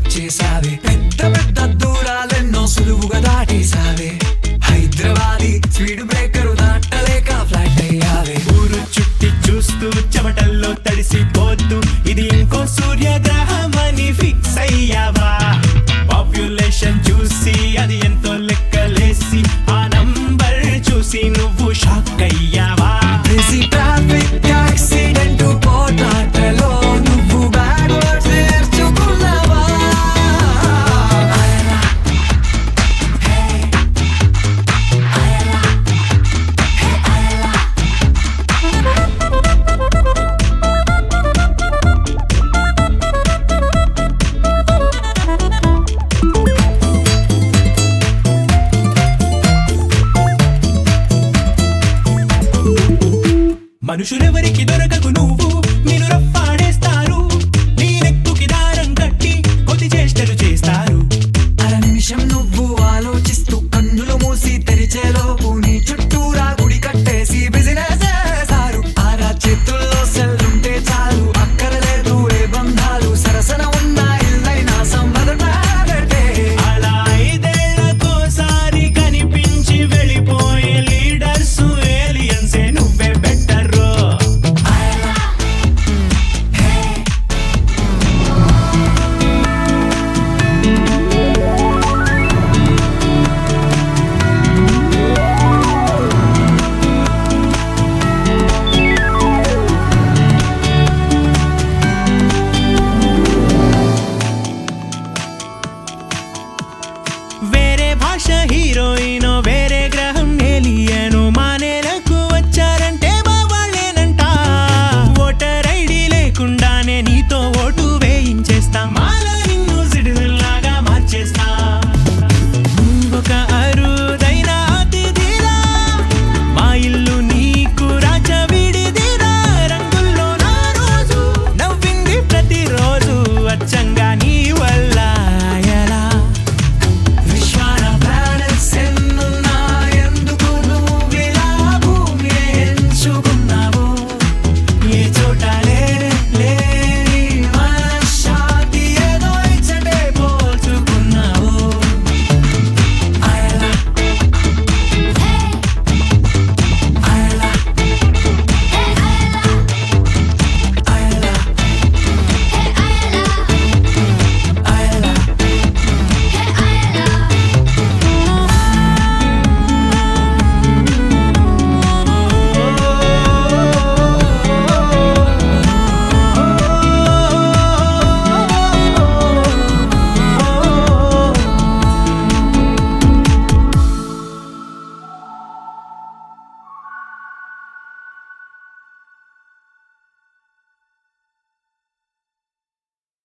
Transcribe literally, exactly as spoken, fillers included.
వచ్చేసావే పెద్ద పెద్ద దూరాలెన్నో సులువుగా దాటేసావే హైదరాబాదీ స్పీడ్ బ్రేకరు దాటలేక ఫ్లాట్ అయ్యావే ఊరు చుట్టి చూస్తూ చెమటల్లో తడిసిపోతూ ఇది ఇంకో సూర్యగ్రహమని ఫిక్స్ అయ్యావా పాపులేషన్ చూసి అది ఎంతో లెక్కలేసి ఆ నంబర్ చూసి నువ్వు షాక్ అయ్యావా బిజీ ట్రాఫిక్ యాక్సిడెంట్ పోట్లాటలో నువ్వు బ్యాడ్ వర్డ్స్ నేర్చుకున్నావా మనుషులెవరికి దొరకకు నువ్వు నేను రప్పాడేస్తారు నీ నెక్కుకి దారం కట్టి కొద్ది చేష్టలు చేస్తారు అర నిమిషం నువ్వు ఆలోచిస్తూ కన్నులు మూసి తెరిచేలోపు నీ చుట్టూరా గుడి కట్టేసి బిజినెస్ చేశారు ఆరా చేతుల్లో సెల్లుంటే చాలు అక్కరలేదు ఏ బంధాలు సరసన ఉన్న ఇల్లైనా సంబధటే అలా ఐదేళ్లకోసారి కనిపించి వెళ్ళిపోయే లీడర్స్ ఏలియన్సే నువ్వే బెటర్ వేరే భాష హీరోయిన్ వేరే